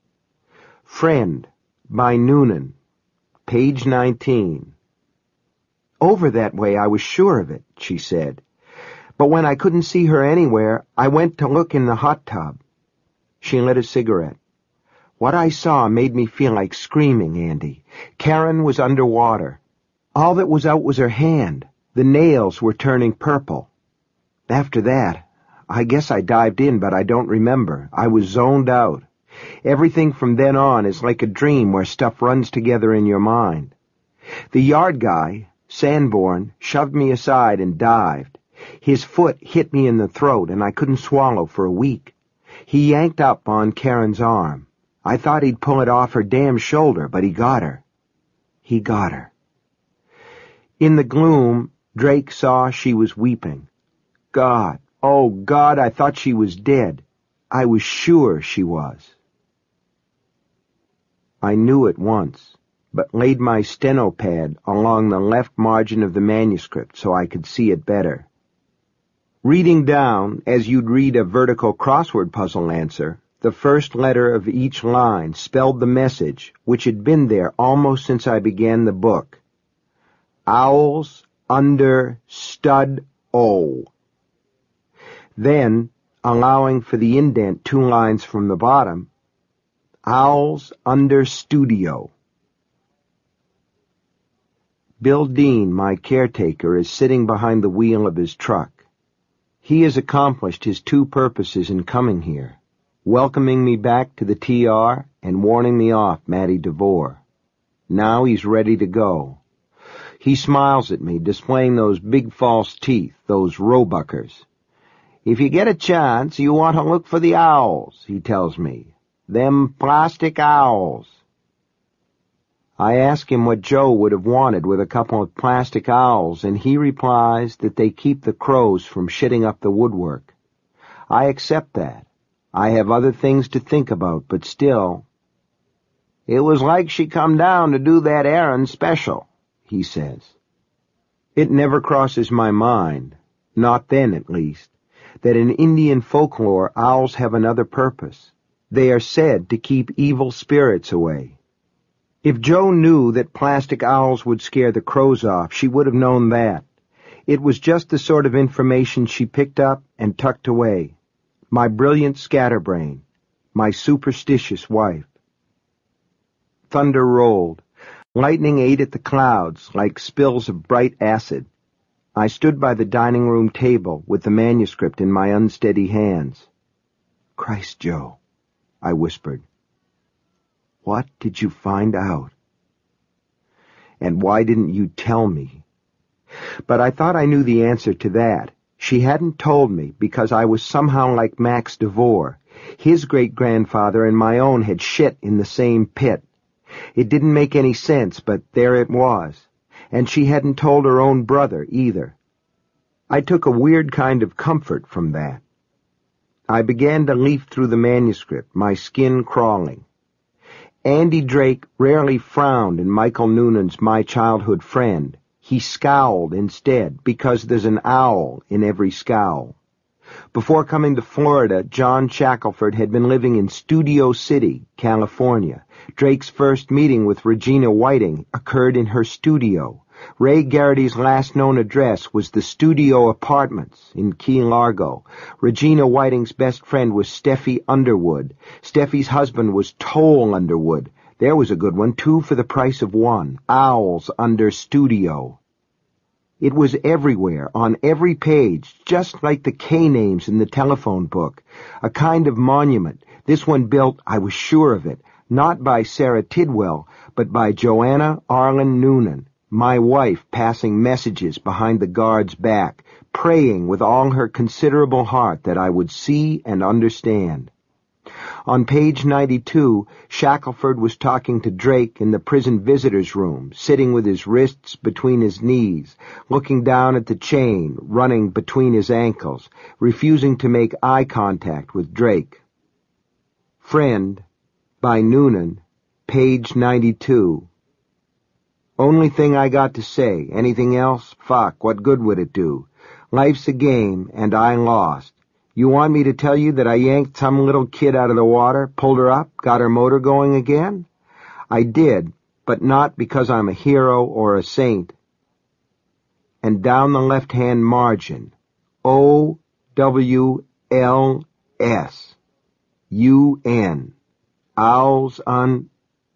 Friend, by Noonan, page nineteen. Over that way, I was sure of it, she said. But when I couldn't see her anywhere, I went to look in the hot tub. She lit a cigarette. What I saw made me feel like screaming, Andy. Karen was underwater. All that was out was her hand. The nails were turning purple. After that, I guess I dived in, but I don't remember. I was zoned out. Everything from then on is like a dream where stuff runs together in your mind. The yard guy, Sanborn, shoved me aside and dived. His foot hit me in the throat, and I couldn't swallow for a week. He yanked up on Karen's arm. I thought he'd pull it off her damn shoulder, but he got her. He got her. In the gloom, Drake saw she was weeping. God, oh God, I thought she was dead. I was sure she was. I knew at once, but laid my steno pad along the left margin of the manuscript so I could see it better. Reading down, as you'd read a vertical crossword puzzle answer, the first letter of each line spelled the message, which had been there almost since I began the book. Owls under stud O. Then, allowing for the indent two lines from the bottom, Owls under studio. Bill Dean, my caretaker, is sitting behind the wheel of his truck. He has accomplished his two purposes in coming here, welcoming me back to the T R and warning me off Matty DeVore. Now he's ready to go. He smiles at me, displaying those big false teeth, those roebuckers. If you get a chance, you want to look for the owls, he tells me. Them plastic owls. I ask him what Joe would have wanted with a couple of plastic owls, and he replies that they keep the crows from shitting up the woodwork. I accept that. I have other things to think about, but still. It was like she come down to do that errand special, he says. It never crosses my mind, not then at least, that in Indian folklore owls have another purpose. They are said to keep evil spirits away. If Joe knew that plastic owls would scare the crows off, she would have known that. It was just the sort of information she picked up and tucked away. My brilliant scatterbrain. My superstitious wife. Thunder rolled. Lightning ate at the clouds like spills of bright acid. I stood by the dining room table with the manuscript in my unsteady hands. Christ, Joe, I whispered. What did you find out? And why didn't you tell me? But I thought I knew the answer to that. She hadn't told me because I was somehow like Max DeVore. His great-grandfather and my own had shit in the same pit. It didn't make any sense, but there it was. And she hadn't told her own brother either. I took a weird kind of comfort from that. I began to leaf through the manuscript, my skin crawling. Andy Drake rarely frowned in Michael Noonan's My Childhood Friend. He scowled instead, because there's an owl in every scowl. Before coming to Florida, John Shackelford had been living in Studio City, California. Drake's first meeting with Regina Whiting occurred in her studio. Ray Garrity's last known address was the Studio Apartments in Key Largo. Regina Whiting's best friend was Steffi Underwood. Steffi's husband was Toll Underwood. There was a good one, two for the price of one. Owls Under Studio. It was everywhere, on every page, just like the K-names in the telephone book. A kind of monument. This one built, I was sure of it, not by Sarah Tidwell, but by Joanna Arlen Noonan, my wife, passing messages behind the guard's back, praying with all her considerable heart that I would see and understand. On page ninety-two, Shackelford was talking to Drake in the prison visitor's room, sitting with his wrists between his knees, looking down at the chain running between his ankles, refusing to make eye contact with Drake. Friend, by Noonan, page ninety-two. Only thing I got to say. Anything else? Fuck, what good would it do? Life's a game, and I lost. You want me to tell you that I yanked some little kid out of the water, pulled her up, got her motor going again? I did, but not because I'm a hero or a saint. And down the left-hand margin, O W L S U N. Owls on...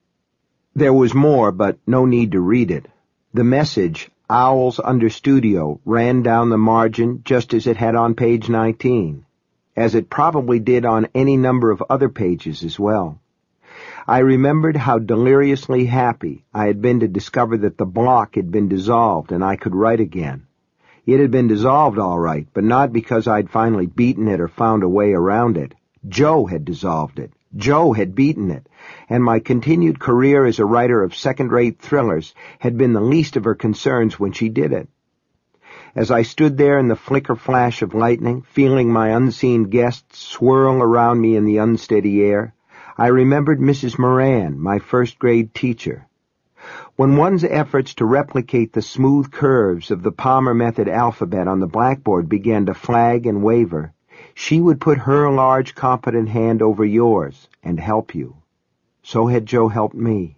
There was more, but no need to read it. The message, Owls Under Studio, ran down the margin just as it had on page nineteen, as it probably did on any number of other pages as well. I remembered how deliriously happy I had been to discover that the block had been dissolved and I could write again. It had been dissolved all right, but not because I'd finally beaten it or found a way around it. Joe had dissolved it. Joe had beaten it, and my continued career as a writer of second-rate thrillers had been the least of her concerns when she did it. As I stood there in the flicker-flash of lightning, feeling my unseen guests swirl around me in the unsteady air, I remembered Missus Moran, my first-grade teacher. When one's efforts to replicate the smooth curves of the Palmer Method alphabet on the blackboard began to flag and waver, she would put her large, competent hand over yours and help you. So had Joe helped me.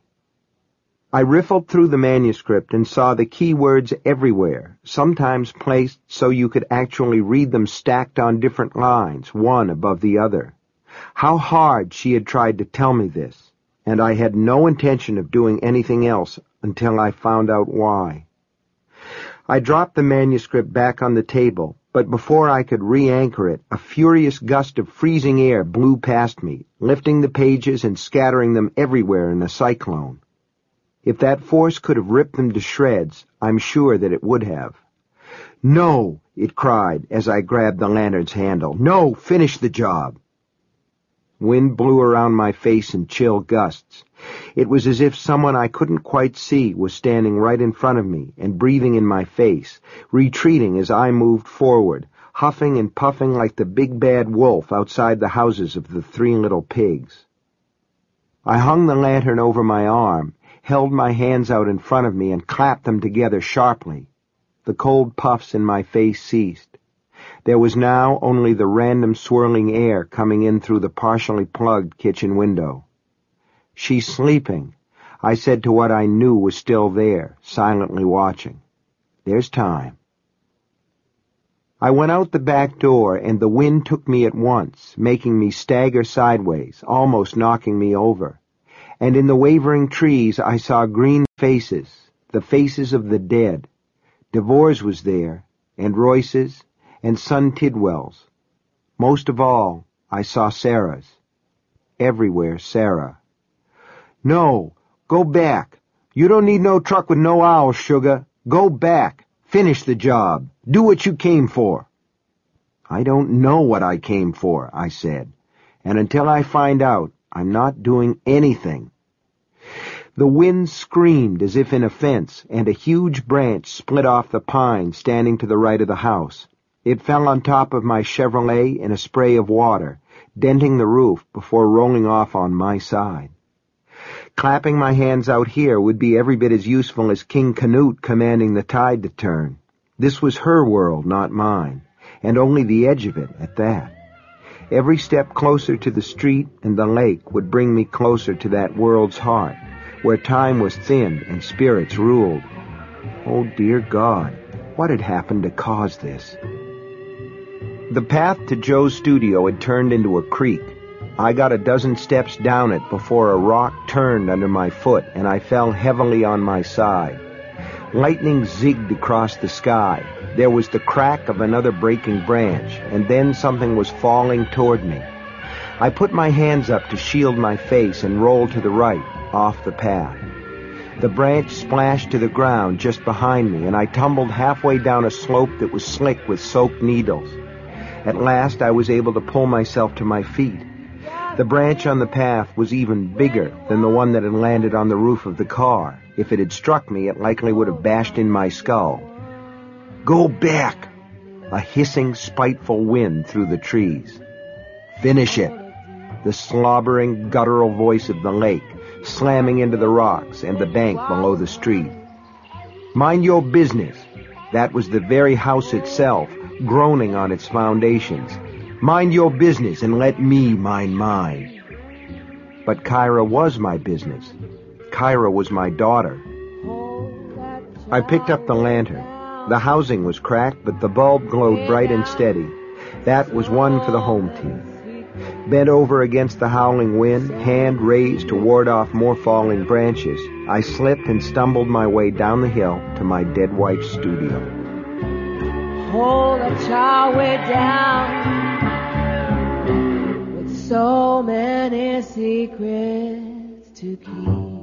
I riffled through the manuscript and saw the key words everywhere, sometimes placed so you could actually read them stacked on different lines, one above the other. How hard she had tried to tell me this, and I had no intention of doing anything else until I found out why. I dropped the manuscript back on the table, but before I could re-anchor it, a furious gust of freezing air blew past me, lifting the pages and scattering them everywhere in a cyclone. If that force could have ripped them to shreds, I'm sure that it would have. "No!" it cried as I grabbed the lantern's handle. "No! Finish the job!" Wind blew around my face in chill gusts. It was as if someone I couldn't quite see was standing right in front of me and breathing in my face, retreating as I moved forward, huffing and puffing like the big bad wolf outside the houses of the Three Little Pigs. I hung the lantern over my arm, held my hands out in front of me, and clapped them together sharply. The cold puffs in my face ceased. There was now only the random swirling air coming in through the partially plugged kitchen window. "She's sleeping," I said to what I knew was still there, silently watching. "There's time." I went out the back door, and the wind took me at once, making me stagger sideways, almost knocking me over. And in the wavering trees I saw green faces, the faces of the dead. DeVore's was there, and Royce's, and son Tidwell's. Most of all, I saw Sarah's. Everywhere Sarah. "No, go back. You don't need no truck with no owls, sugar. Go back. Finish the job. Do what you came for." "I don't know what I came for," I said, "and until I find out, I'm not doing anything." The wind screamed as if in offense, and a huge branch split off the pine standing to the right of the house. It fell on top of my Chevrolet in a spray of water, denting the roof before rolling off on my side. Clapping my hands out here would be every bit as useful as King Canute commanding the tide to turn. This was her world, not mine, and only the edge of it at that. Every step closer to the street and the lake would bring me closer to that world's heart, where time was thinned and spirits ruled. Oh, dear God, what had happened to cause this? The path to Joe's studio had turned into a creek. I got a dozen steps down it before a rock turned under my foot, and I fell heavily on my side. Lightning zigged across the sky. There was the crack of another breaking branch, and then something was falling toward me. I put my hands up to shield my face and rolled to the right, off the path. The branch splashed to the ground just behind me, and I tumbled halfway down a slope that was slick with soaked needles. At last I was able to pull myself to my feet. The branch on the path was even bigger than the one that had landed on the roof of the car. If it had struck me, it likely would have bashed in my skull. Go back! A hissing, spiteful wind through the trees. Finish it! The slobbering, guttural voice of the lake, slamming into the rocks and the bank below the street. Mind your business! That was the very house itself, groaning on its foundations. Mind your business and let me mind mine. But Kyra was my business. Kyra was my daughter. I picked up the lantern. The housing was cracked, but the bulb glowed bright and steady. That was one for the home team. Bent over against the howling wind, hand raised to ward off more falling branches, I slipped and stumbled my way down the hill to my dead wife's studio. Hold a child way down with so many secrets to keep.